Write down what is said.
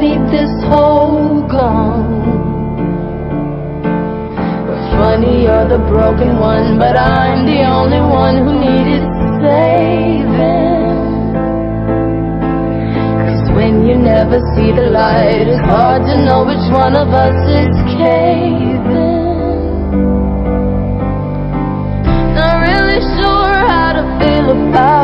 need this hole gone. Funny, you're the broken one, but I'm the only one who needed saving. 'Cause when you never see the light, it's hard to know which one of us is caving. Not really sure how to feel about